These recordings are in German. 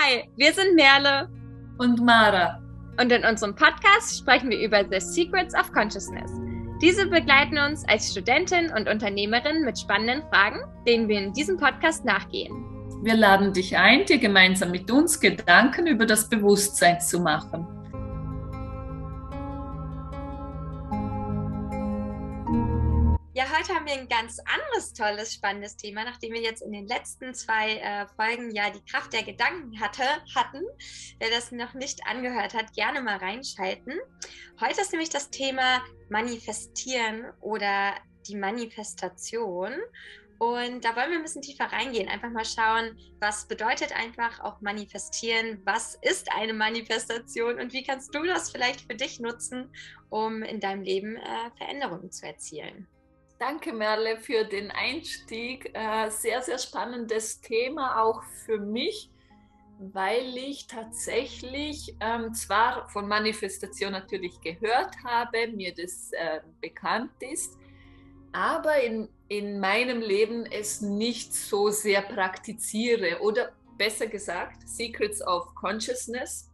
Hi, wir sind Merle und Mara. Und in unserem Podcast sprechen wir über The Secrets of Consciousness. Diese begleiten uns als Studentin und Unternehmerin mit spannenden Fragen, denen wir in diesem Podcast nachgehen. Wir laden dich ein, dir gemeinsam mit uns Gedanken über das Bewusstsein zu machen. Ja, heute haben wir ein ganz anderes, tolles, spannendes Thema, nachdem wir jetzt in den letzten 2 Folgen ja die Kraft der Gedanken hatten. Wer das noch nicht angehört hat, gerne mal reinschalten. Heute ist nämlich das Thema Manifestieren oder die Manifestation. Und da wollen wir ein bisschen tiefer reingehen, einfach mal schauen, was bedeutet einfach auch manifestieren, was ist eine Manifestation und wie kannst du das vielleicht für dich nutzen, um in deinem Leben Veränderungen zu erzielen. Danke, Merle, für den Einstieg. Sehr, sehr spannendes Thema auch für mich, weil ich tatsächlich zwar von Manifestation natürlich gehört habe, mir das bekannt ist, aber in meinem Leben es nicht so sehr praktiziere oder besser gesagt, Secrets of Consciousness.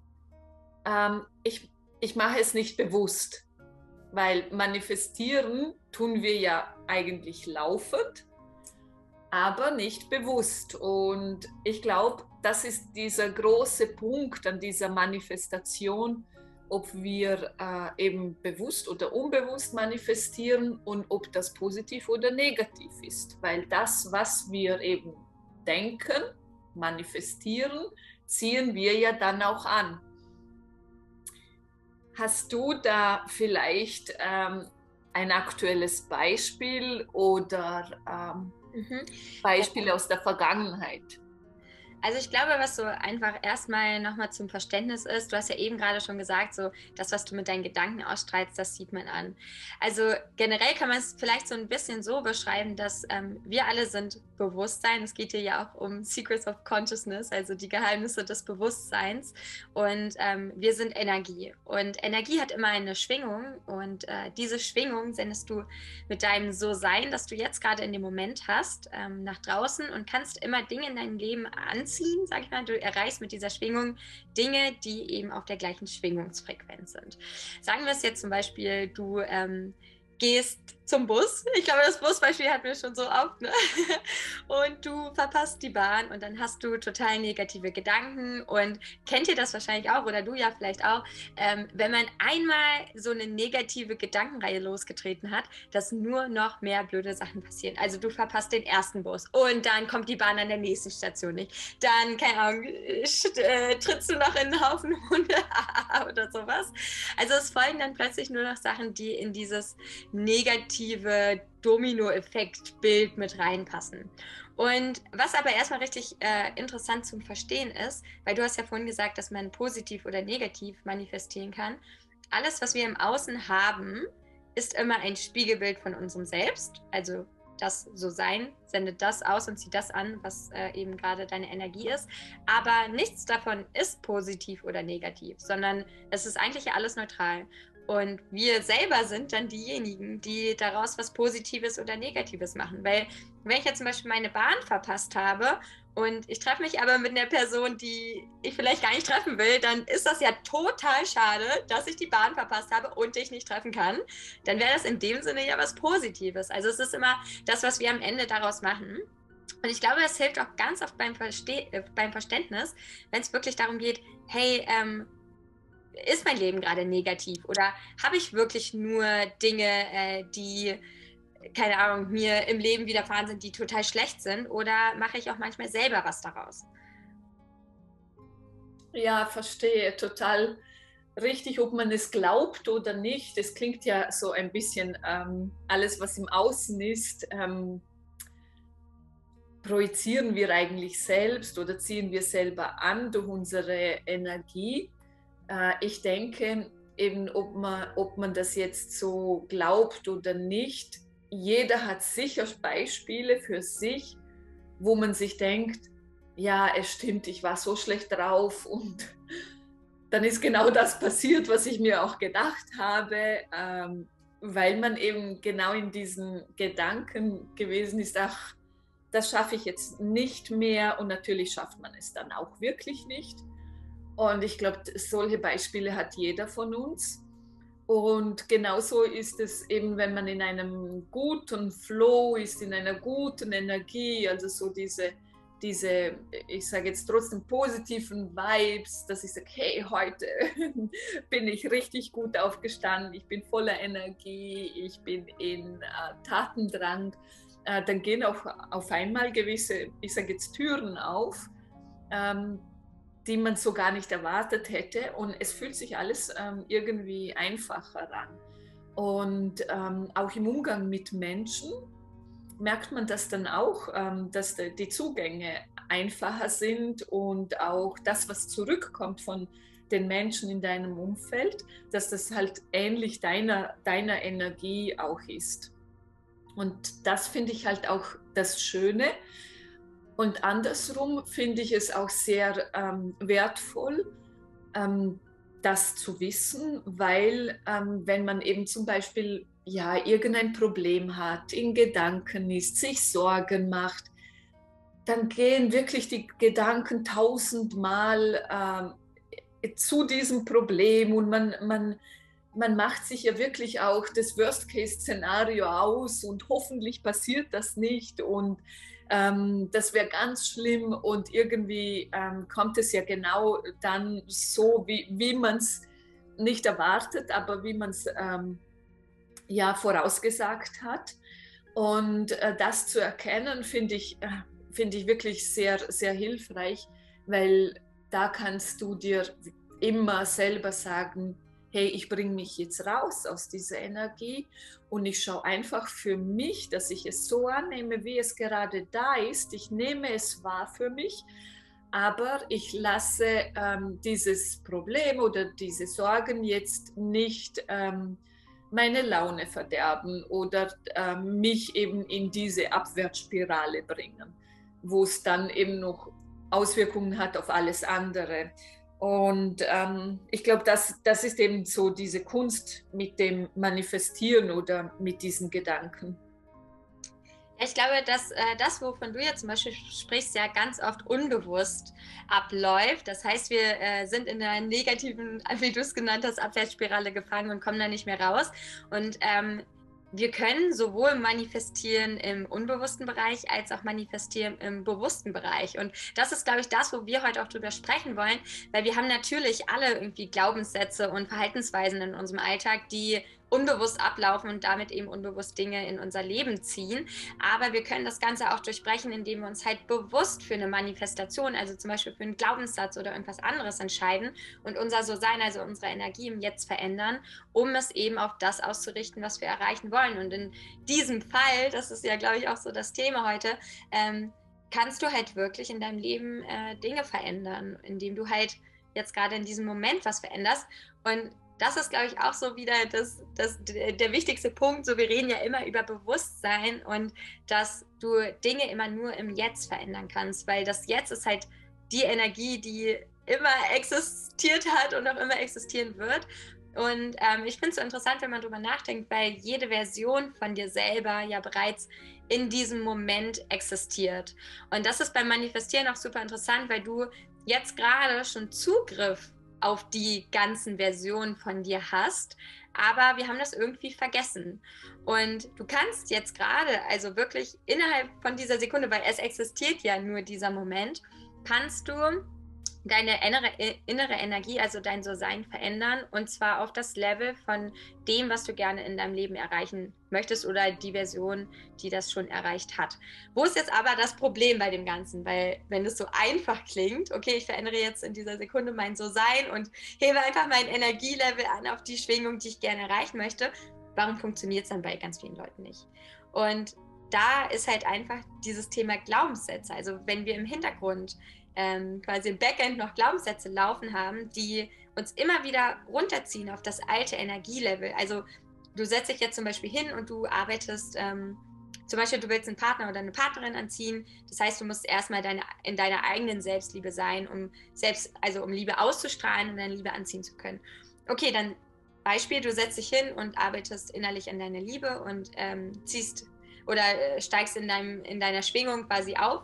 Ich mache es nicht bewusst. Weil manifestieren tun wir ja eigentlich laufend, aber nicht bewusst. Und ich glaube, das ist dieser große Punkt an dieser Manifestation, ob wir eben bewusst oder unbewusst manifestieren und ob das positiv oder negativ ist. Weil das, was wir eben denken, manifestieren, ziehen wir ja dann auch an. Hast du da vielleicht ein aktuelles Beispiel oder Beispiele aus der Vergangenheit? Also ich glaube, was so einfach erstmal nochmal zum Verständnis ist, du hast ja eben gerade schon gesagt, so das, was du mit deinen Gedanken ausstrahlst, das sieht man an. Also generell kann man es vielleicht so ein bisschen so beschreiben, dass wir alle sind Bewusstsein. Es geht hier ja auch um Secrets of Consciousness, also die Geheimnisse des Bewusstseins. Und wir sind Energie. Und Energie hat immer eine Schwingung. Und diese Schwingung sendest du mit deinem So-Sein, das du jetzt gerade in dem Moment hast, nach draußen und kannst immer Dinge in deinem Leben anziehen, sag ich mal. Du erreichst mit dieser Schwingung Dinge, die eben auf der gleichen Schwingungsfrequenz sind. Sagen wir es jetzt zum Beispiel, du gehst zum Bus. Ich glaube, das Busbeispiel hatten wir schon so oft, ne? Und du verpasst die Bahn und dann hast du total negative Gedanken und kennt ihr das wahrscheinlich auch oder du ja vielleicht auch, wenn man einmal so eine negative Gedankenreihe losgetreten hat, dass nur noch mehr blöde Sachen passieren. Also du verpasst den ersten Bus und dann kommt die Bahn an der nächsten Station nicht. Dann, keine Ahnung, trittst du noch in einen Haufen Hunde oder sowas. Also es folgen dann plötzlich nur noch Sachen, die in dieses negative Domino-Effekt-Bild mit reinpassen. Und was aber erstmal richtig interessant zum Verstehen ist, weil du hast ja vorhin gesagt, dass man positiv oder negativ manifestieren kann. Alles, was wir im Außen haben, ist immer ein Spiegelbild von unserem Selbst. Also das So-Sein sendet das aus und zieht das an, was eben gerade deine Energie ist. Aber nichts davon ist positiv oder negativ, sondern es ist eigentlich ja alles neutral. Und wir selber sind dann diejenigen, die daraus was Positives oder Negatives machen. Weil wenn ich jetzt zum Beispiel meine Bahn verpasst habe und ich treffe mich aber mit einer Person, die ich vielleicht gar nicht treffen will, dann ist das ja total schade, dass ich die Bahn verpasst habe und dich nicht treffen kann. Dann wäre das in dem Sinne ja was Positives. Also es ist immer das, was wir am Ende daraus machen. Und ich glaube, das hilft auch ganz oft beim Verständnis, wenn es wirklich darum geht, hey, ist mein Leben gerade negativ oder habe ich wirklich nur Dinge, die, keine Ahnung, mir im Leben widerfahren sind, die total schlecht sind oder mache ich auch manchmal selber was daraus? Ja, verstehe, total richtig, ob man es glaubt oder nicht. Es klingt ja so ein bisschen, alles, was im Außen ist, projizieren wir eigentlich selbst oder ziehen wir selber an durch unsere Energie. Ich denke, eben ob man das jetzt so glaubt oder nicht, jeder hat sicher Beispiele für sich, wo man sich denkt, ja, es stimmt, ich war so schlecht drauf und dann ist genau das passiert, was ich mir auch gedacht habe, weil man eben genau in diesen Gedanken gewesen ist, ach, das schaffe ich jetzt nicht mehr und natürlich schafft man es dann auch wirklich nicht. Und ich glaube, solche Beispiele hat jeder von uns. Und genauso ist es eben, wenn man in einem guten Flow ist, in einer guten Energie, also so diese ich sage jetzt trotzdem positiven Vibes, dass ich sage, hey, heute bin ich richtig gut aufgestanden, ich bin voller Energie, ich bin in Tatendrang, dann gehen auch auf einmal gewisse, ich sage jetzt Türen auf, die man so gar nicht erwartet hätte. Und es fühlt sich alles irgendwie einfacher an. Und auch im Umgang mit Menschen merkt man das dann auch, dass die Zugänge einfacher sind und auch das, was zurückkommt von den Menschen in deinem Umfeld, dass das halt ähnlich deiner Energie auch ist. Und das finde ich halt auch das Schöne. Und andersrum finde ich es auch sehr wertvoll, das zu wissen, weil wenn man eben zum Beispiel irgendein Problem hat, in Gedanken ist, sich Sorgen macht, dann gehen wirklich die Gedanken tausendmal zu diesem Problem und man macht sich ja wirklich auch das Worst-Case-Szenario aus und hoffentlich passiert das nicht und das wäre ganz schlimm und irgendwie kommt es ja genau dann so, wie man es nicht erwartet, aber wie man es vorausgesagt hat. Und das zu erkennen, finde ich wirklich sehr, sehr hilfreich, weil da kannst du dir immer selber sagen, hey, ich bringe mich jetzt raus aus dieser Energie und ich schaue einfach für mich, dass ich es so annehme, wie es gerade da ist. Ich nehme es wahr für mich, aber ich lasse dieses Problem oder diese Sorgen jetzt nicht meine Laune verderben oder mich eben in diese Abwärtsspirale bringen, wo es dann eben noch Auswirkungen hat auf alles andere. Und ich glaube, das ist eben so diese Kunst mit dem Manifestieren oder mit diesen Gedanken. Ja, ich glaube, dass das, wovon du jetzt zum Beispiel sprichst, ja ganz oft unbewusst abläuft. Das heißt, wir sind in der negativen, wie du es genannt hast, Abwärtsspirale gefangen und kommen da nicht mehr raus. Und wir können sowohl manifestieren im unbewussten Bereich als auch manifestieren im bewussten Bereich. Und das ist, glaube ich, das, wo wir heute auch drüber sprechen wollen, weil wir haben natürlich alle irgendwie Glaubenssätze und Verhaltensweisen in unserem Alltag, die unbewusst ablaufen und damit eben unbewusst Dinge in unser Leben ziehen. Aber wir können das Ganze auch durchbrechen, indem wir uns halt bewusst für eine Manifestation, also zum Beispiel für einen Glaubenssatz oder irgendwas anderes entscheiden und unser So-Sein, also unsere Energie im Jetzt verändern, um es eben auf das auszurichten, was wir erreichen wollen. Und in diesem Fall, das ist ja, glaube ich, auch so das Thema heute, kannst du halt wirklich in deinem Leben Dinge verändern, indem du halt jetzt gerade in diesem Moment was veränderst. Und das ist, glaube ich, auch so wieder der wichtigste Punkt. So, wir reden ja immer über Bewusstsein und dass du Dinge immer nur im Jetzt verändern kannst, weil das Jetzt ist halt die Energie, die immer existiert hat und auch immer existieren wird. Und ich finde es so interessant, wenn man darüber nachdenkt, weil jede Version von dir selber ja bereits in diesem Moment existiert. Und das ist beim Manifestieren auch super interessant, weil du jetzt gerade schon Zugriff auf die ganzen Versionen von dir hast, aber wir haben das irgendwie vergessen. Und du kannst jetzt gerade, also wirklich innerhalb von dieser Sekunde, weil es existiert ja nur dieser Moment, kannst du deine innere Energie, also dein So-Sein verändern und zwar auf das Level von dem, was du gerne in deinem Leben erreichen möchtest oder die Version, die das schon erreicht hat. Wo ist jetzt aber das Problem bei dem Ganzen? Weil wenn es so einfach klingt, okay, ich verändere jetzt in dieser Sekunde mein So-Sein und hebe einfach mein Energielevel an auf die Schwingung, die ich gerne erreichen möchte, warum funktioniert es dann bei ganz vielen Leuten nicht? Und da ist halt einfach dieses Thema Glaubenssätze. Also wenn wir im Hintergrund quasi im Backend noch Glaubenssätze laufen haben, die uns immer wieder runterziehen auf das alte Energielevel. Also du setzt dich jetzt zum Beispiel hin und du arbeitest, zum Beispiel du willst einen Partner oder eine Partnerin anziehen. Das heißt, du musst erstmal in deiner eigenen Selbstliebe sein, um Liebe auszustrahlen und deine Liebe anziehen zu können. Okay, dann Beispiel, du setzt dich hin und arbeitest innerlich an deiner Liebe und ziehst oder steigst in deiner Schwingung quasi auf.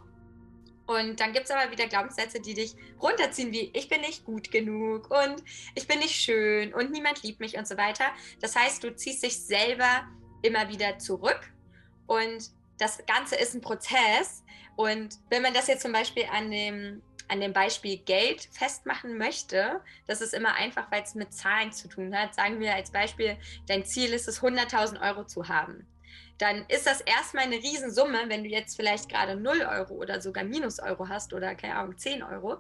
Und dann gibt es aber wieder Glaubenssätze, die dich runterziehen, wie ich bin nicht gut genug und ich bin nicht schön und niemand liebt mich und so weiter. Das heißt, du ziehst dich selber immer wieder zurück und das Ganze ist ein Prozess. Und wenn man das jetzt zum Beispiel an dem Beispiel Geld festmachen möchte, das ist immer einfach, weil es mit Zahlen zu tun hat. Sagen wir als Beispiel, dein Ziel ist es, 100.000 Euro zu haben. Dann ist das erstmal eine Riesensumme, wenn du jetzt vielleicht gerade 0 Euro oder sogar Minus-Euro hast oder, keine Ahnung, 10 Euro.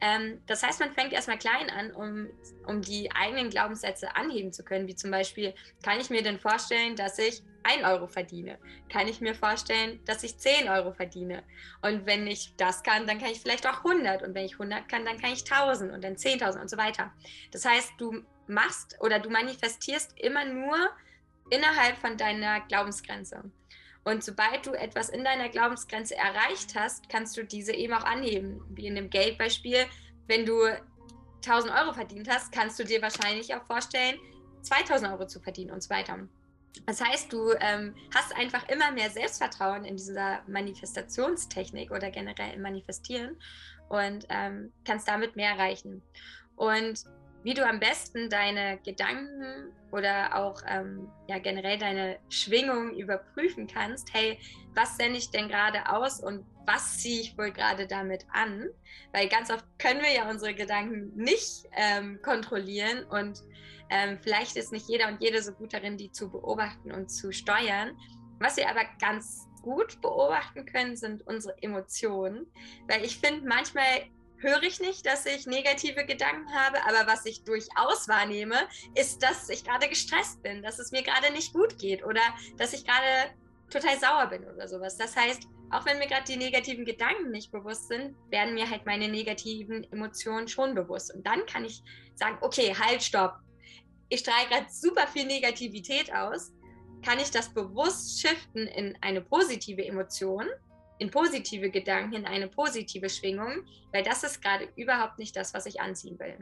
Das heißt, man fängt erstmal klein an, um die eigenen Glaubenssätze anheben zu können, wie zum Beispiel, kann ich mir denn vorstellen, dass ich 1 Euro verdiene? Kann ich mir vorstellen, dass ich 10 Euro verdiene? Und wenn ich das kann, dann kann ich vielleicht auch 100. Und wenn ich 100 kann, dann kann ich 1.000 und dann 10.000 und so weiter. Das heißt, du machst oder du manifestierst immer nur innerhalb von deiner Glaubensgrenze. Und sobald du etwas in deiner Glaubensgrenze erreicht hast, kannst du diese eben auch anheben. Wie in dem Geldbeispiel, wenn du 1.000 Euro verdient hast, kannst du dir wahrscheinlich auch vorstellen, 2.000 Euro zu verdienen und so weiter. Das heißt, du hast einfach immer mehr Selbstvertrauen in dieser Manifestationstechnik oder generell im Manifestieren und kannst damit mehr erreichen. Und wie du am besten deine Gedanken oder auch generell deine Schwingung überprüfen kannst. Hey, was sende ich denn gerade aus und was ziehe ich wohl gerade damit an? Weil ganz oft können wir ja unsere Gedanken nicht kontrollieren und vielleicht ist nicht jeder und jede so gut darin, die zu beobachten und zu steuern. Was wir aber ganz gut beobachten können, sind unsere Emotionen. Weil ich finde, manchmal höre ich nicht, dass ich negative Gedanken habe, aber was ich durchaus wahrnehme, ist, dass ich gerade gestresst bin, dass es mir gerade nicht gut geht oder dass ich gerade total sauer bin oder sowas. Das heißt, auch wenn mir gerade die negativen Gedanken nicht bewusst sind, werden mir halt meine negativen Emotionen schon bewusst. Und dann kann ich sagen, okay, halt, stopp. Ich strahle gerade super viel Negativität aus. Kann ich das bewusst shiften in eine positive Emotion, in positive Gedanken, in eine positive Schwingung, weil das ist gerade überhaupt nicht das, was ich anziehen will.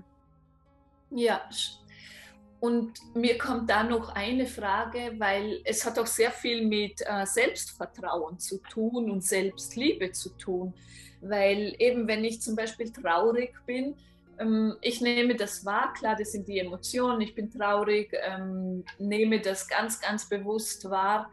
Ja, und mir kommt da noch eine Frage, weil es hat auch sehr viel mit Selbstvertrauen zu tun und Selbstliebe zu tun, weil eben wenn ich zum Beispiel traurig bin, ich nehme das wahr, klar, das sind die Emotionen, ich bin traurig, nehme das ganz, ganz bewusst wahr.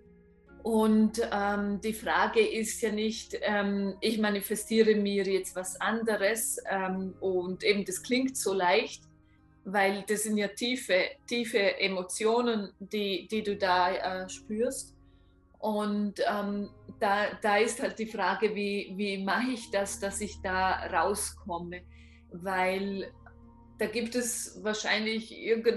Und die Frage ist ja nicht, ich manifestiere mir jetzt was anderes und eben das klingt so leicht, weil das sind ja tiefe Emotionen, die du da spürst. Und da ist halt die Frage, wie mache ich das, dass ich da rauskomme? Weil da gibt es wahrscheinlich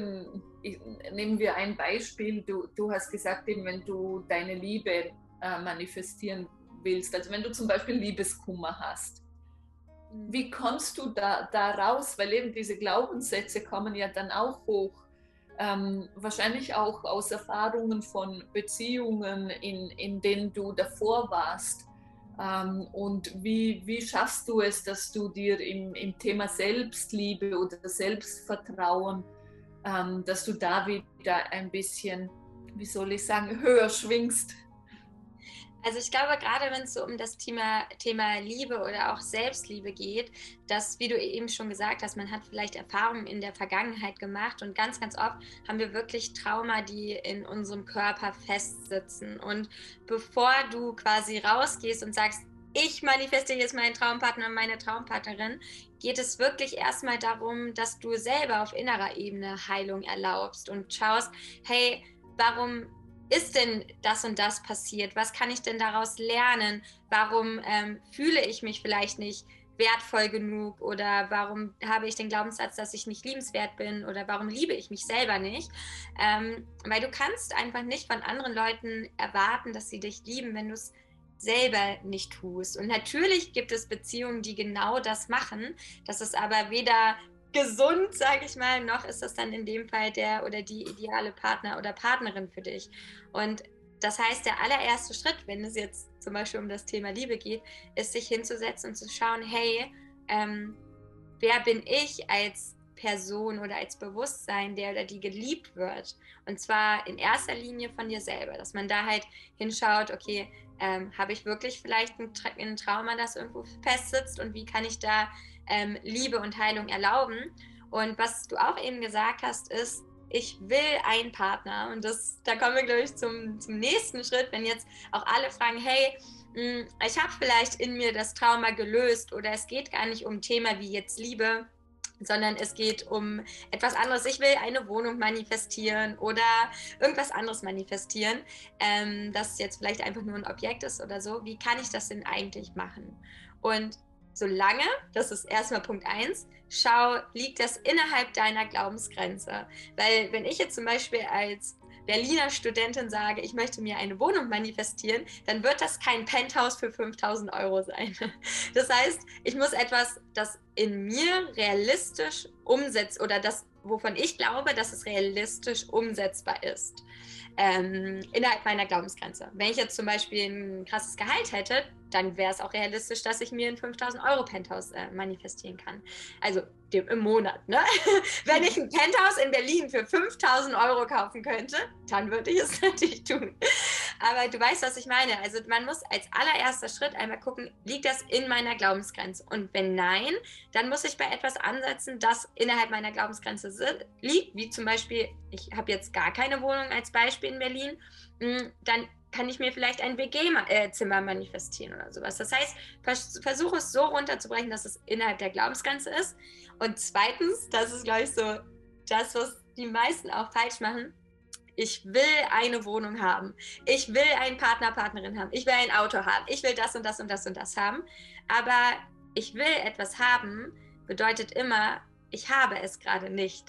nehmen wir ein Beispiel, du hast gesagt, eben, wenn du deine Liebe manifestieren willst, also wenn du zum Beispiel Liebeskummer hast, wie kommst du da raus? Weil eben diese Glaubenssätze kommen ja dann auch hoch, wahrscheinlich auch aus Erfahrungen von Beziehungen, in denen du davor warst. Und wie schaffst du es, dass du dir im Thema Selbstliebe oder Selbstvertrauen, dass du da wieder ein bisschen, wie soll ich sagen, höher schwingst? Also ich glaube, gerade wenn es so um das Thema Liebe oder auch Selbstliebe geht, dass, wie du eben schon gesagt hast, man hat vielleicht Erfahrungen in der Vergangenheit gemacht und ganz, ganz oft haben wir wirklich Trauma, die in unserem Körper festsitzen. Und bevor du quasi rausgehst und sagst, ich manifestiere jetzt meinen Traumpartner und meine Traumpartnerin, geht es wirklich erstmal darum, dass du selber auf innerer Ebene Heilung erlaubst und schaust, hey, warum ist denn das und das passiert? Was kann ich denn daraus lernen? Warum fühle ich mich vielleicht nicht wertvoll genug oder warum habe ich den Glaubenssatz, dass ich nicht liebenswert bin oder warum liebe ich mich selber nicht? Weil du kannst einfach nicht von anderen Leuten erwarten, dass sie dich lieben, wenn du es selber nicht tust. Und natürlich gibt es Beziehungen, die genau das machen. Das ist aber weder gesund, sage ich mal, noch ist das dann in dem Fall der oder die ideale Partner oder Partnerin für dich. Und das heißt, der allererste Schritt, wenn es jetzt zum Beispiel um das Thema Liebe geht, ist, sich hinzusetzen und zu schauen, hey, wer bin ich als Person oder als Bewusstsein, der oder die geliebt wird. Und zwar in erster Linie von dir selber, dass man da halt hinschaut, okay, habe ich wirklich vielleicht ein Trauma, das irgendwo festsitzt und wie kann ich da Liebe und Heilung erlauben? Und was du auch eben gesagt hast, ist, ich will einen Partner. Und da kommen wir, glaube ich, zum nächsten Schritt, wenn jetzt auch alle fragen, hey, ich habe vielleicht in mir das Trauma gelöst oder es geht gar nicht um ein Thema wie jetzt Liebe, sondern es geht um etwas anderes. Ich will eine Wohnung manifestieren oder irgendwas anderes manifestieren, das jetzt vielleicht einfach nur ein Objekt ist oder so. Wie kann ich das denn eigentlich machen? Und solange, das ist erstmal Punkt 1, schau, liegt das innerhalb deiner Glaubensgrenze? Weil wenn ich jetzt zum Beispiel als Berliner Studentin sage, ich möchte mir eine Wohnung manifestieren, dann wird das kein Penthouse für 5.000 Euro sein. Das heißt, ich muss etwas, das in mir realistisch umsetzt oder das, wovon ich glaube, dass es realistisch umsetzbar ist, innerhalb meiner Glaubensgrenze. Wenn ich jetzt zum Beispiel ein krasses Gehalt hätte, dann wäre es auch realistisch, dass ich mir ein 5.000 Euro Penthouse manifestieren kann. Also im Monat. Ne? Wenn ich ein Penthouse in Berlin für 5.000 Euro kaufen könnte, dann würde ich es natürlich tun. Aber du weißt, was ich meine. Also man muss als allererster Schritt einmal gucken, liegt das in meiner Glaubensgrenze? Und wenn nein, dann muss ich bei etwas ansetzen, das innerhalb meiner Glaubensgrenze liegt, wie zum Beispiel, ich habe jetzt gar keine Wohnung als Beispiel in Berlin, dann kann ich mir vielleicht ein WG-Zimmer manifestieren oder sowas. Das heißt, versuche es so runterzubrechen, dass es innerhalb der Glaubensgrenze ist. Und zweitens, das ist, glaube ich, so das, was die meisten auch falsch machen, ich will eine Wohnung haben, ich will einen Partner, Partnerin haben, ich will ein Auto haben, ich will das und das und das und das haben. Aber ich will etwas haben, bedeutet immer, ich habe es gerade nicht.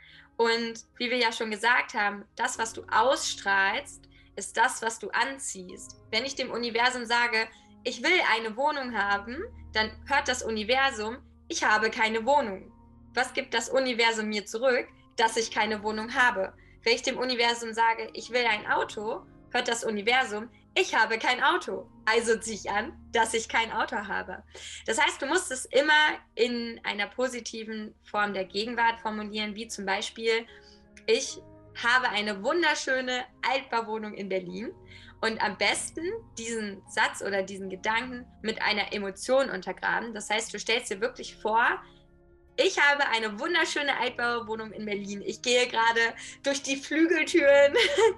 Und wie wir ja schon gesagt haben, das, was du ausstrahlst, ist das, was du anziehst. Wenn ich dem Universum sage, ich will eine Wohnung haben, dann hört das Universum, ich habe keine Wohnung. Was gibt das Universum mir zurück? Dass ich keine Wohnung habe. Wenn ich dem Universum sage, ich will ein Auto, hört das Universum, ich habe kein Auto. Also ziehe ich an, dass ich kein Auto habe. Das heißt, du musst es immer in einer positiven Form der Gegenwart formulieren, wie zum Beispiel, ich habe eine wunderschöne Altbauwohnung in Berlin und am besten diesen Satz oder diesen Gedanken mit einer Emotion untergraben. Das heißt, du stellst dir wirklich vor, ich habe eine wunderschöne Altbauwohnung in Berlin. Ich gehe gerade durch die Flügeltüren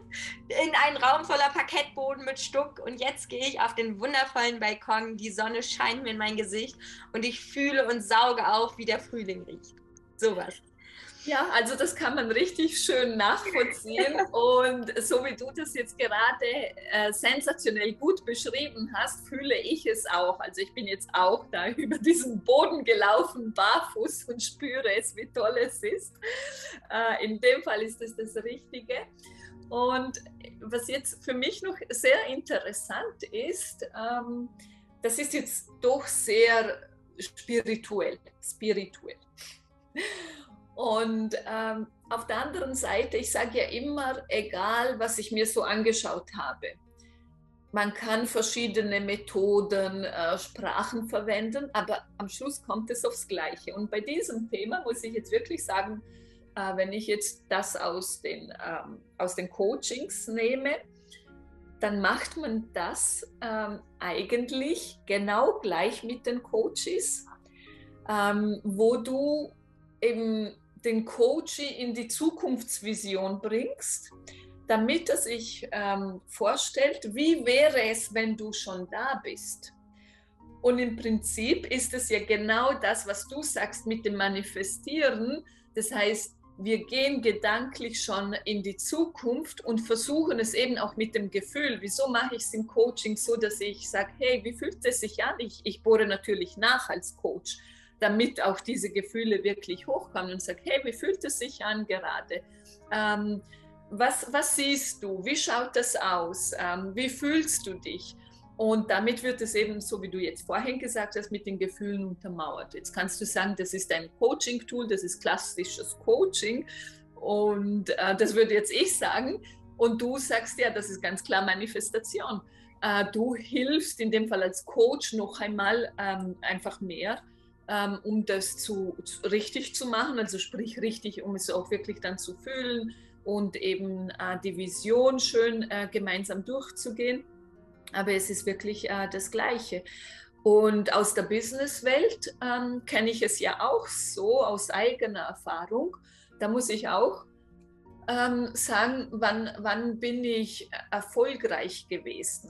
in einen Raum voller Parkettboden mit Stuck und jetzt gehe ich auf den wundervollen Balkon. Die Sonne scheint mir in mein Gesicht und ich fühle und sauge auf, wie der Frühling riecht. Sowas. Ja, also das kann man richtig schön nachvollziehen und so wie du das jetzt gerade sensationell gut beschrieben hast, fühle ich es auch. Also ich bin jetzt auch da über diesen Boden gelaufen, barfuß und spüre es, wie toll es ist. In dem Fall ist es das Richtige. Und was jetzt für mich noch sehr interessant ist, das ist jetzt doch sehr spirituell. Und auf der anderen Seite, ich sage ja immer, egal was ich mir so angeschaut habe, man kann verschiedene Methoden, Sprachen verwenden, aber am Schluss kommt es aufs Gleiche. Und bei diesem Thema muss ich jetzt wirklich sagen, wenn ich jetzt das aus den Coachings nehme, dann macht man das eigentlich genau gleich mit den Coaches, wo du eben den Coachee in die Zukunftsvision bringst, damit er sich vorstellt, wie wäre es, wenn du schon da bist. Und im Prinzip ist es ja genau das, was du sagst mit dem Manifestieren. Das heißt, wir gehen gedanklich schon in die Zukunft und versuchen es eben auch mit dem Gefühl. Wieso mache ich es im Coaching so, dass ich sage, hey, wie fühlt es sich an? Ich bohre natürlich nach als Coach, damit auch diese Gefühle wirklich hochkommen und sage, hey, wie fühlt es sich an gerade? Was siehst du? Wie schaut das aus? Wie fühlst du dich? Und damit wird es eben, so wie du jetzt vorhin gesagt hast, mit den Gefühlen untermauert. Jetzt kannst du sagen, das ist ein Coaching-Tool, das ist klassisches Coaching und das würde jetzt ich sagen. Und du sagst ja, das ist ganz klar Manifestation. Du hilfst in dem Fall als Coach noch einmal einfach mehr, um das richtig zu machen, also sprich richtig, um es auch wirklich dann zu fühlen und eben die Vision schön gemeinsam durchzugehen. Aber es ist wirklich das Gleiche. Und aus der Businesswelt kenne ich es ja auch so aus eigener Erfahrung. Da muss ich auch sagen, wann bin ich erfolgreich gewesen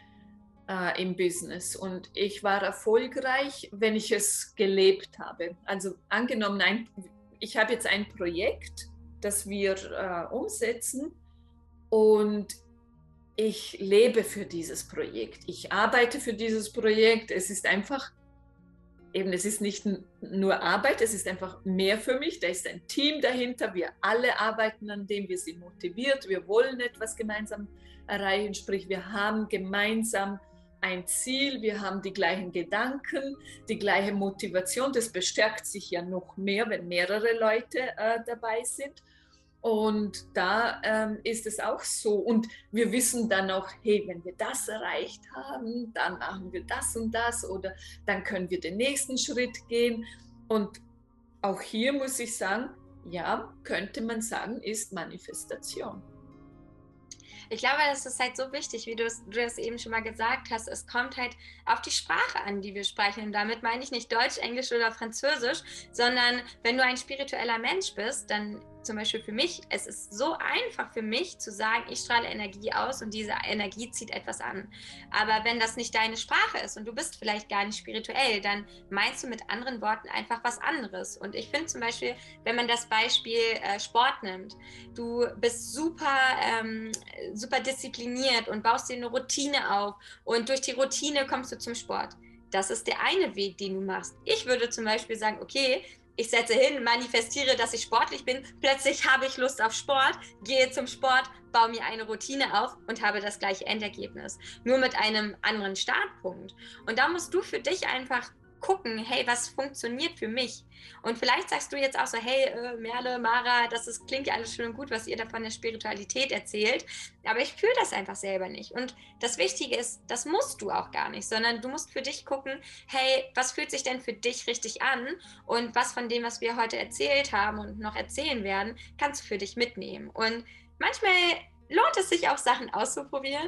im Business. Und ich war erfolgreich, wenn ich es gelebt habe. Also angenommen, ich habe jetzt ein Projekt, das wir umsetzen, und ich lebe für dieses Projekt. Ich arbeite für dieses Projekt. Es ist einfach, eben, es ist nicht nur Arbeit, es ist einfach mehr für mich. Da ist ein Team dahinter. Wir alle arbeiten an dem, wir sind motiviert, wir wollen etwas gemeinsam erreichen. Sprich, wir haben gemeinsam ein Ziel, wir haben die gleichen Gedanken, die gleiche Motivation. Das bestärkt sich ja noch mehr, wenn mehrere Leute dabei sind. Und da ist es auch so. Und wir wissen dann auch, hey, wenn wir das erreicht haben, dann machen wir das und das oder dann können wir den nächsten Schritt gehen. Und auch hier muss ich sagen, ja, könnte man sagen, ist Manifestation. Ich glaube, das ist halt so wichtig, wie du es eben schon mal gesagt hast. Es kommt halt auf die Sprache an, die wir sprechen. Und damit meine ich nicht Deutsch, Englisch oder Französisch, sondern wenn du ein spiritueller Mensch bist, dann zum Beispiel für mich, es ist so einfach für mich zu sagen, ich strahle Energie aus und diese Energie zieht etwas an. Aber wenn das nicht deine Sprache ist und du bist vielleicht gar nicht spirituell, dann meinst du mit anderen Worten einfach was anderes. Und ich finde zum Beispiel, wenn man das Beispiel Sport nimmt, du bist super diszipliniert und baust dir eine Routine auf und durch die Routine kommst du zum Sport. Das ist der eine Weg, den du machst. Ich würde zum Beispiel sagen, okay, ich setze hin, manifestiere, dass ich sportlich bin, plötzlich habe ich Lust auf Sport, gehe zum Sport, baue mir eine Routine auf und habe das gleiche Endergebnis. Nur mit einem anderen Startpunkt. Und da musst du für dich einfach gucken, hey, was funktioniert für mich? Und vielleicht sagst du jetzt auch so, hey, Merle, Mara, klingt ja alles schön und gut, was ihr da von der Spiritualität erzählt, aber ich fühle das einfach selber nicht. Und das Wichtige ist, das musst du auch gar nicht, sondern du musst für dich gucken, hey, was fühlt sich denn für dich richtig an und was von dem, was wir heute erzählt haben und noch erzählen werden, kannst du für dich mitnehmen. Und manchmal lohnt es sich auch, Sachen auszuprobieren.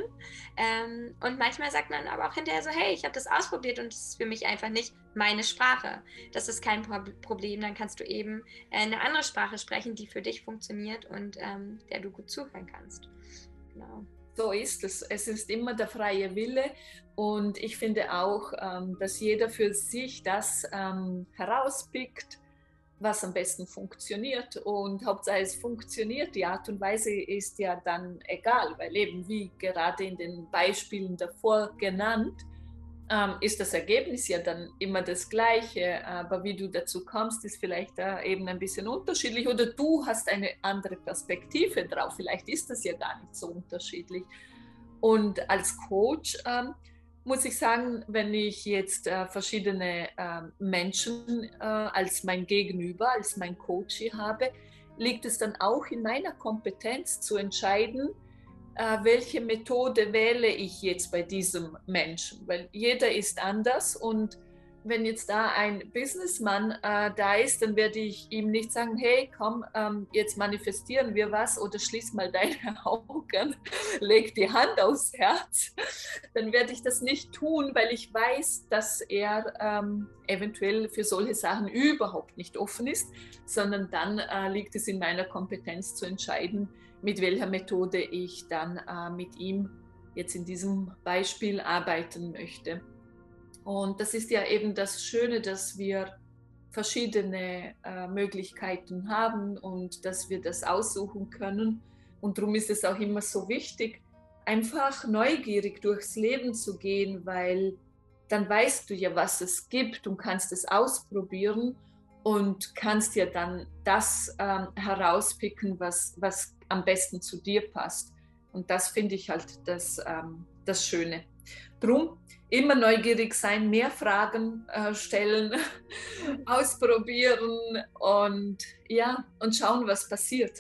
Und manchmal sagt man aber auch hinterher so, hey, ich habe das ausprobiert und es ist für mich einfach nicht meine Sprache. Das ist kein Problem, dann kannst du eben eine andere Sprache sprechen, die für dich funktioniert und der du gut zuhören kannst. Genau. So ist es. Es ist immer der freie Wille und ich finde auch, dass jeder für sich das herauspickt, was am besten funktioniert, und Hauptsache es funktioniert. Die Art und Weise ist ja dann egal, weil eben wie gerade in den Beispielen davor genannt, ist das Ergebnis ja dann immer das gleiche, aber wie du dazu kommst, ist vielleicht eben ein bisschen unterschiedlich oder du hast eine andere Perspektive drauf, vielleicht ist das ja gar nicht so unterschiedlich. Und als Coach muss ich sagen, wenn ich jetzt verschiedene Menschen als mein Gegenüber, als mein Coach habe, liegt es dann auch in meiner Kompetenz zu entscheiden, welche Methode wähle ich jetzt bei diesem Menschen, weil jeder ist anders, und wenn jetzt da ein Businessman da ist, dann werde ich ihm nicht sagen, hey, komm, jetzt manifestieren wir was oder schließ mal deine Augen, leg die Hand aufs Herz. Dann werde ich das nicht tun, weil ich weiß, dass er eventuell für solche Sachen überhaupt nicht offen ist, sondern dann liegt es in meiner Kompetenz zu entscheiden, mit welcher Methode ich dann mit ihm jetzt in diesem Beispiel arbeiten möchte. Und das ist ja eben das Schöne, dass wir verschiedene Möglichkeiten haben und dass wir das aussuchen können. Und darum ist es auch immer so wichtig, einfach neugierig durchs Leben zu gehen, weil dann weißt du ja, was es gibt und kannst es ausprobieren und kannst ja dann das herauspicken, was am besten zu dir passt. Und das finde ich halt das Schöne. Drum immer neugierig sein, mehr Fragen stellen, ausprobieren und schauen, was passiert.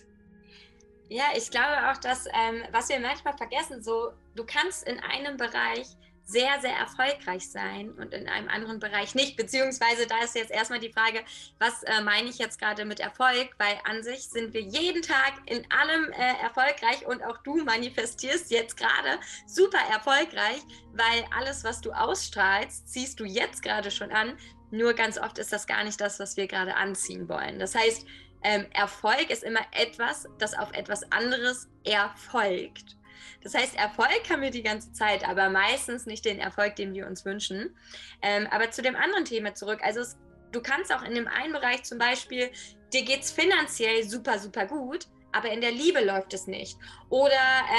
Ja, ich glaube auch, dass was wir manchmal vergessen, so du kannst in einem Bereich sehr, sehr erfolgreich sein und in einem anderen Bereich nicht. Beziehungsweise da ist jetzt erstmal die Frage, was meine ich jetzt gerade mit Erfolg? Weil an sich sind wir jeden Tag in allem erfolgreich und auch du manifestierst jetzt gerade super erfolgreich, weil alles, was du ausstrahlst, ziehst du jetzt gerade schon an. Nur ganz oft ist das gar nicht das, was wir gerade anziehen wollen. Das heißt, Erfolg ist immer etwas, das auf etwas anderes erfolgt. Das heißt, Erfolg haben wir die ganze Zeit, aber meistens nicht den Erfolg, den wir uns wünschen. Aber zu dem anderen Thema zurück. Also du kannst auch in dem einen Bereich zum Beispiel, dir geht es finanziell super, super gut, aber in der Liebe läuft es nicht. Oder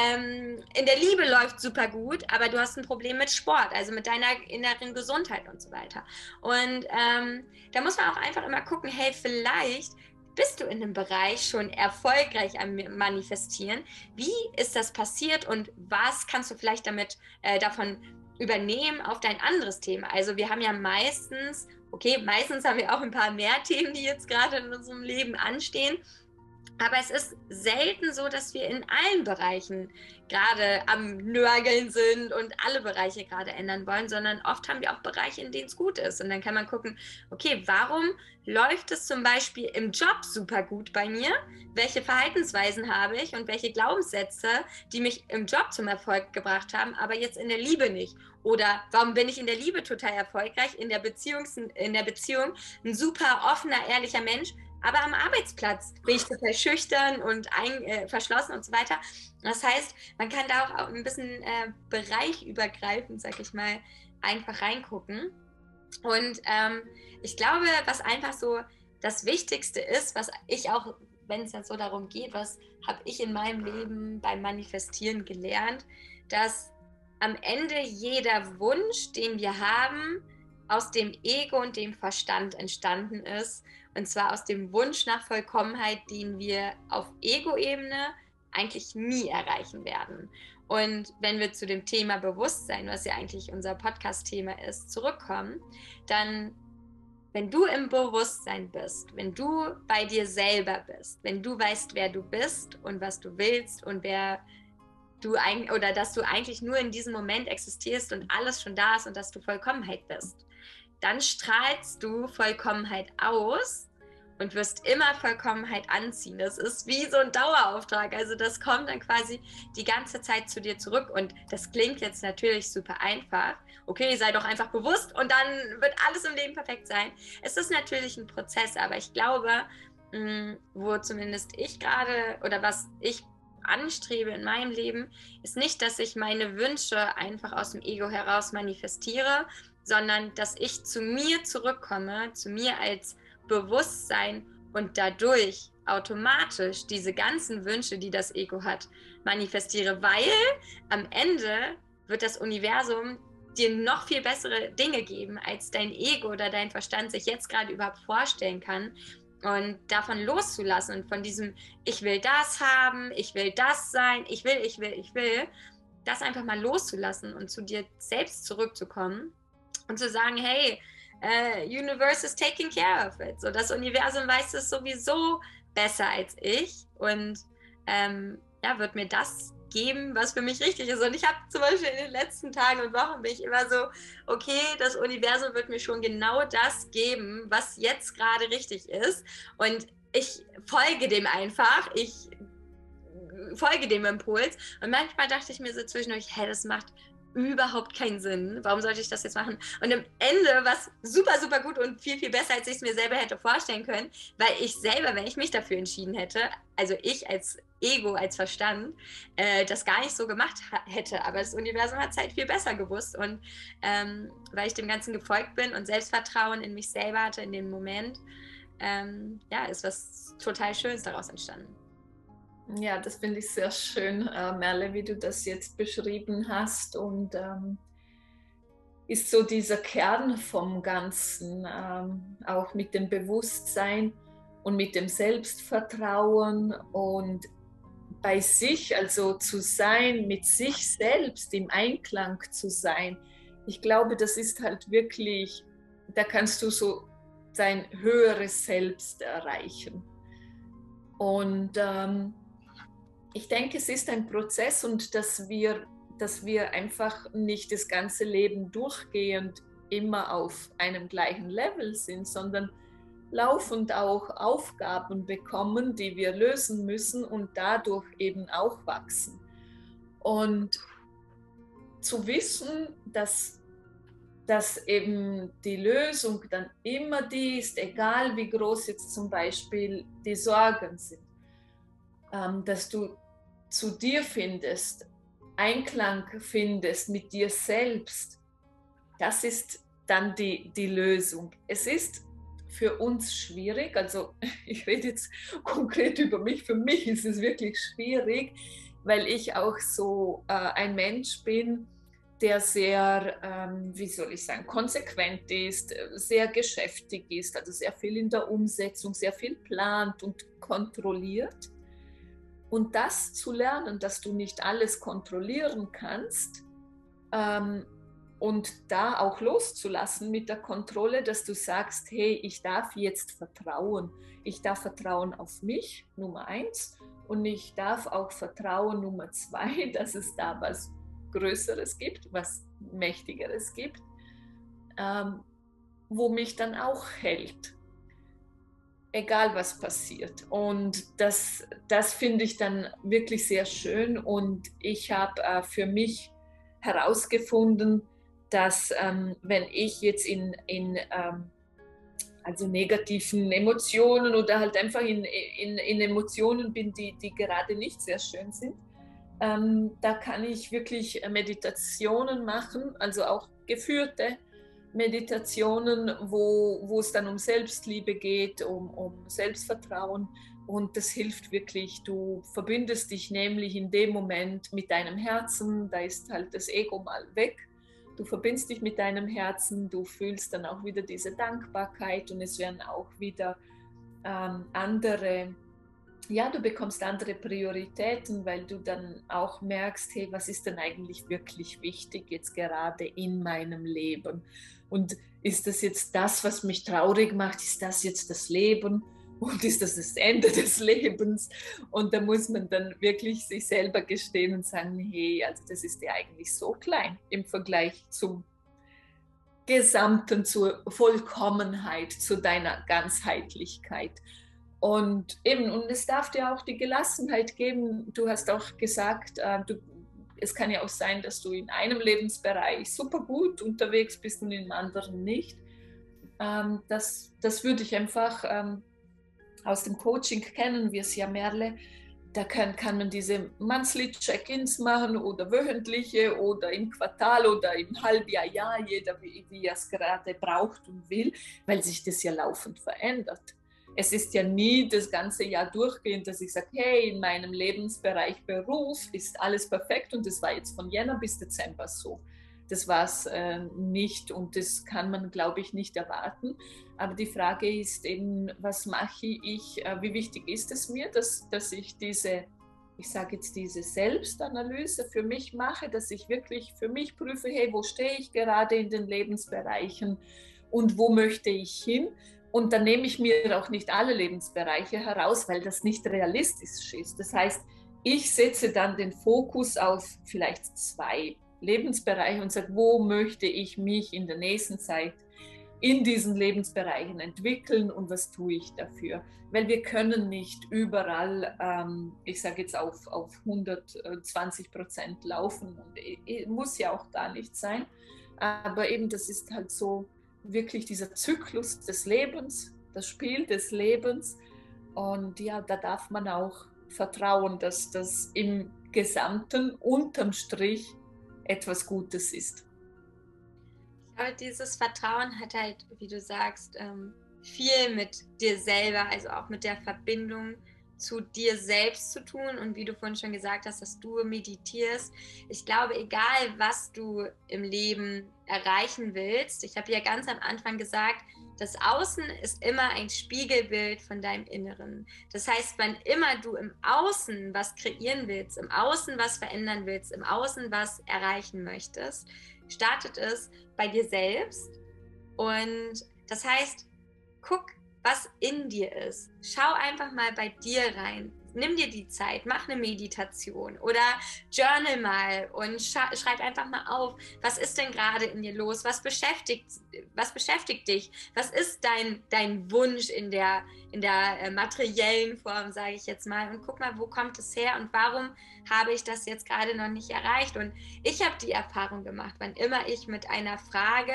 in der Liebe läuft super gut, aber du hast ein Problem mit Sport, also mit deiner inneren Gesundheit und so weiter. Und da muss man auch einfach immer gucken, hey, vielleicht bist du in einem Bereich schon erfolgreich am Manifestieren? Wie ist das passiert und was kannst du vielleicht davon übernehmen auf dein anderes Thema? Also wir haben ja meistens haben wir auch ein paar mehr Themen, die jetzt gerade in unserem Leben anstehen. Aber es ist selten so, dass wir in allen Bereichen gerade am Nörgeln sind und alle Bereiche gerade ändern wollen, sondern oft haben wir auch Bereiche, in denen es gut ist. Und dann kann man gucken, okay, warum läuft es zum Beispiel im Job super gut bei mir? Welche Verhaltensweisen habe ich und welche Glaubenssätze, die mich im Job zum Erfolg gebracht haben, aber jetzt in der Liebe nicht? Oder warum bin ich in der Liebe total erfolgreich, in der Beziehung ein super offener, ehrlicher Mensch, aber am Arbeitsplatz bin ich total schüchtern und verschlossen und so weiter. Das heißt, man kann da auch ein bisschen bereichübergreifend, sag ich mal, einfach reingucken. Und ich glaube, was einfach so das Wichtigste ist, was ich auch, wenn es jetzt so darum geht, was habe ich in meinem Leben beim Manifestieren gelernt, dass am Ende jeder Wunsch, den wir haben, aus dem Ego und dem Verstand entstanden ist. Und zwar aus dem Wunsch nach Vollkommenheit, den wir auf Ego-Ebene eigentlich nie erreichen werden. Und wenn wir zu dem Thema Bewusstsein, was ja eigentlich unser Podcast-Thema ist, zurückkommen, dann, wenn du im Bewusstsein bist, wenn du bei dir selber bist, wenn du weißt, wer du bist und was du willst und dass du eigentlich nur in diesem Moment existierst und alles schon da ist und dass du Vollkommenheit bist, dann strahlst du Vollkommenheit aus und wirst immer Vollkommenheit anziehen. Das ist wie so ein Dauerauftrag. Also das kommt dann quasi die ganze Zeit zu dir zurück. Und das klingt jetzt natürlich super einfach. Okay, sei doch einfach bewusst und dann wird alles im Leben perfekt sein. Es ist natürlich ein Prozess, aber ich glaube, wo zumindest ich gerade oder was ich anstrebe in meinem Leben, ist nicht, dass ich meine Wünsche einfach aus dem Ego heraus manifestiere, sondern dass ich zu mir zurückkomme, zu mir als Bewusstsein und dadurch automatisch diese ganzen Wünsche, die das Ego hat, manifestiere, weil am Ende wird das Universum dir noch viel bessere Dinge geben, als dein Ego oder dein Verstand sich jetzt gerade überhaupt vorstellen kann. Und davon loszulassen und von diesem, ich will das haben, ich will das sein, ich will, das einfach mal loszulassen und zu dir selbst zurückzukommen und zu sagen, hey, Universe is taking care of it. So, das Universum weiß es sowieso besser als ich und wird mir das geben, was für mich richtig ist. Und ich habe zum Beispiel in den letzten Tagen und Wochen bin ich immer so, okay, das Universum wird mir schon genau das geben, was jetzt gerade richtig ist. Und ich folge dem einfach. Ich folge dem Impuls. Und manchmal dachte ich mir so zwischendurch, hey, das macht überhaupt keinen Sinn. Warum sollte ich das jetzt machen? Und am Ende war es super, super gut und viel, viel besser, als ich es mir selber hätte vorstellen können, weil ich selber, wenn ich mich dafür entschieden hätte, also ich als Ego, als Verstand, das gar nicht so gemacht hätte. Aber das Universum hat es halt viel besser gewusst. Und weil ich dem Ganzen gefolgt bin und Selbstvertrauen in mich selber hatte in dem Moment, ist was total Schönes daraus entstanden. Ja, das finde ich sehr schön, Merle, wie du das jetzt beschrieben hast. Und ist so dieser Kern vom Ganzen, auch mit dem Bewusstsein und mit dem Selbstvertrauen und bei sich, also zu sein, mit sich selbst im Einklang zu sein. Ich glaube, das ist halt wirklich, da kannst du so dein höheres Selbst erreichen. Und ich denke, es ist ein Prozess und dass wir dass wir einfach nicht das ganze Leben durchgehend immer auf einem gleichen Level sind, sondern laufend auch Aufgaben bekommen, die wir lösen müssen und dadurch eben auch wachsen. Und zu wissen, dass eben die Lösung dann immer die ist, egal wie groß jetzt zum Beispiel die Sorgen sind, dass du zu dir findest, Einklang findest mit dir selbst, das ist dann die Lösung. Es ist für uns schwierig, also ich rede jetzt konkret über mich, für mich ist es wirklich schwierig, weil ich auch so ein Mensch bin, der sehr, wie soll ich sagen, konsequent ist, sehr geschäftig ist, also sehr viel in der Umsetzung, sehr viel plant und kontrolliert. Und das zu lernen, dass du nicht alles kontrollieren kannst, und da auch loszulassen mit der Kontrolle, dass du sagst, hey, ich darf jetzt vertrauen. Ich darf vertrauen auf mich, Nummer 1. Und ich darf auch vertrauen, Nummer 2, dass es da was Größeres gibt, was Mächtigeres gibt, wo mich dann auch hält. Egal was passiert. Und das finde ich dann wirklich sehr schön. Und ich habe für mich herausgefunden, dass wenn ich jetzt in also negativen Emotionen oder halt einfach in Emotionen bin, die gerade nicht sehr schön sind, da kann ich wirklich Meditationen machen, also auch geführte Meditationen, wo es dann um Selbstliebe geht, um Selbstvertrauen. Und das hilft wirklich. Du verbindest dich nämlich in dem Moment mit deinem Herzen, da ist halt das Ego mal weg. Du verbindest dich mit deinem Herzen, du fühlst dann auch wieder diese Dankbarkeit und es werden auch wieder andere, ja, du bekommst andere Prioritäten, weil du dann auch merkst, hey, was ist denn eigentlich wirklich wichtig jetzt gerade in meinem Leben? Und ist das jetzt das, was mich traurig macht? Ist das jetzt das Leben? Und ist das das Ende des Lebens? Und da muss man dann wirklich sich selber gestehen und sagen, hey, also das ist ja eigentlich so klein im Vergleich zum Gesamten, zur Vollkommenheit, zu deiner Ganzheitlichkeit. Und eben, und es darf dir auch die Gelassenheit geben. Du hast auch gesagt, es kann ja auch sein, dass du in einem Lebensbereich super gut unterwegs bist und in einem anderen nicht. Das würde ich einfach aus dem Coaching kennen wir es ja, Merle. Da kann man diese Monthly Check-ins machen oder wöchentliche oder im Quartal oder im Halbjahr, jeder wie er es gerade braucht und will, weil sich das ja laufend verändert. Es ist ja nie das ganze Jahr durchgehend, dass ich sage, hey, in meinem Lebensbereich Beruf ist alles perfekt und das war jetzt von Jänner bis Dezember so. Das war es nicht und das kann man, glaube ich, nicht erwarten. Aber die Frage ist eben, was mache ich, wie wichtig ist es mir, dass ich diese Selbstanalyse für mich mache, dass ich wirklich für mich prüfe, hey, wo stehe ich gerade in den Lebensbereichen und wo möchte ich hin? Und dann nehme ich mir auch nicht alle Lebensbereiche heraus, weil das nicht realistisch ist. Das heißt, ich setze dann den Fokus auf vielleicht 2 Lebensbereiche und sage, wo möchte ich mich in der nächsten Zeit in diesen Lebensbereichen entwickeln und was tue ich dafür? Weil wir können nicht überall, ich sage jetzt auf 120% laufen und muss ja auch gar nicht sein, aber eben das ist halt so wirklich dieser Zyklus des Lebens, das Spiel des Lebens und ja, da darf man auch vertrauen, dass das im Gesamten unterm Strich etwas Gutes ist. Aber dieses Vertrauen hat halt, wie du sagst, viel mit dir selber, also auch mit der Verbindung zu dir selbst zu tun und wie du vorhin schon gesagt hast, dass du meditierst. Ich glaube, egal was du im Leben erreichen willst, ich habe ja ganz am Anfang gesagt, das Außen ist immer ein Spiegelbild von deinem Inneren. Das heißt, wann immer du im Außen was kreieren willst, im Außen was verändern willst, im Außen was erreichen möchtest, startet es bei dir selbst. Und das heißt, guck, was in dir ist. Schau einfach mal bei dir rein. Nimm dir die Zeit, mach eine Meditation oder journal mal und schreib einfach mal auf, was ist denn gerade in dir los? Was beschäftigt dich? Was ist dein Wunsch in der materiellen Form, sage ich jetzt mal? Und guck mal, wo kommt es her und warum habe ich das jetzt gerade noch nicht erreicht? Und ich habe die Erfahrung gemacht, wann immer ich mit einer Frage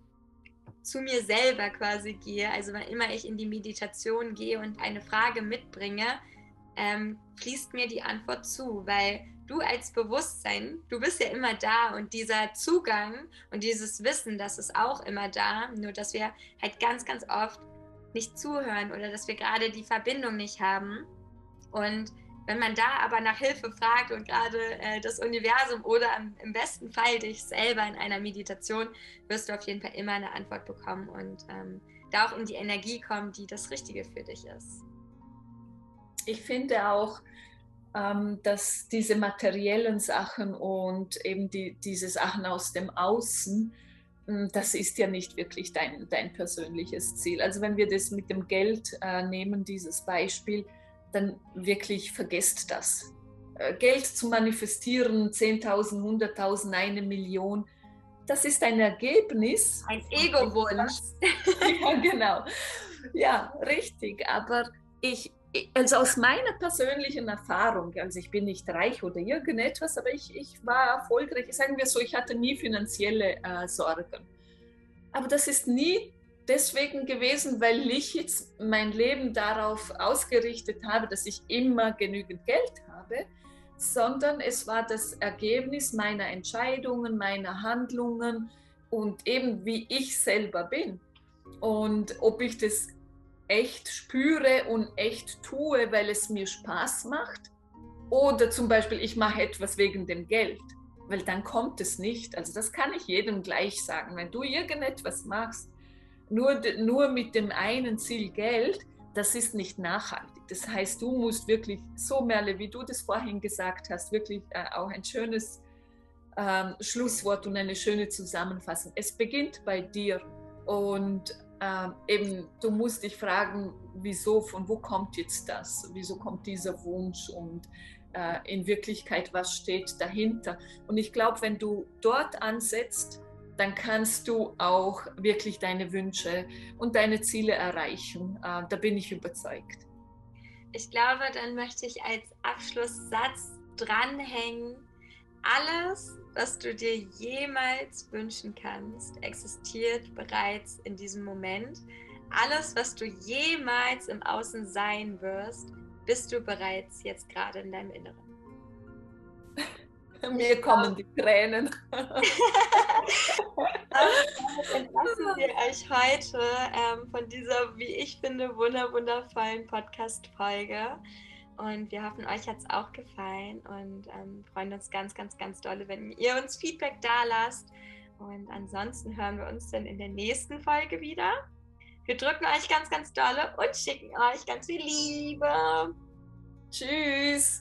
zu mir selber quasi gehe, also wann immer ich in die Meditation gehe und eine Frage mitbringe, fließt mir die Antwort zu, weil du als Bewusstsein, du bist ja immer da und dieser Zugang und dieses Wissen, das ist auch immer da, nur dass wir halt ganz, ganz oft nicht zuhören oder dass wir gerade die Verbindung nicht haben. Und wenn man da aber nach Hilfe fragt und gerade das Universum oder im besten Fall dich selber in einer Meditation, wirst du auf jeden Fall immer eine Antwort bekommen und da auch in die Energie kommen, die das Richtige für dich ist. Ich finde auch, dass diese materiellen Sachen und eben diese Sachen aus dem Außen, das ist ja nicht wirklich dein persönliches Ziel. Also wenn wir das mit dem Geld nehmen, dieses Beispiel, dann wirklich vergesst das. Geld zu manifestieren, 10.000, 100.000, 1 Million, das ist ein Ergebnis. Ein Ego-Wunsch. Ja, genau. Ja, richtig. Aber also aus meiner persönlichen Erfahrung, also ich bin nicht reich oder irgendetwas, aber ich war erfolgreich, sagen wir so, ich hatte nie finanzielle Sorgen. Aber das ist nie deswegen gewesen, weil ich jetzt mein Leben darauf ausgerichtet habe, dass ich immer genügend Geld habe, sondern es war das Ergebnis meiner Entscheidungen, meiner Handlungen und eben wie ich selber bin. Und ob ich das echt spüre und echt tue, weil es mir Spaß macht, oder zum Beispiel ich mache etwas wegen dem Geld, weil dann kommt es nicht. Also das kann ich jedem gleich sagen. Wenn du irgendetwas machst, nur mit dem einen Ziel Geld, das ist nicht nachhaltig. Das heißt, du musst wirklich so, Merle, wie du das vorhin gesagt hast, wirklich auch ein schönes Schlusswort und eine schöne Zusammenfassung. Es beginnt bei dir und eben, du musst dich fragen, wieso, von wo kommt jetzt das? Wieso kommt dieser Wunsch und in Wirklichkeit, was steht dahinter? Und ich glaube, wenn du dort ansetzt, dann kannst du auch wirklich deine Wünsche und deine Ziele erreichen. Da bin ich überzeugt. Ich glaube, dann möchte ich als Abschlusssatz dranhängen, alles, was du dir jemals wünschen kannst, existiert bereits in diesem Moment. Alles, was du jemals im Außen sein wirst, bist du bereits jetzt gerade in deinem Inneren. Mir kommen die Tränen. Entlassen wir euch heute von dieser, wie ich finde, wundervollen Podcast-Folge. Und wir hoffen, euch hat es auch gefallen und freuen uns ganz, ganz, ganz doll, wenn ihr uns Feedback da lasst. Und ansonsten hören wir uns dann in der nächsten Folge wieder. Wir drücken euch ganz, ganz dolle und schicken euch ganz viel Liebe. Tschüss.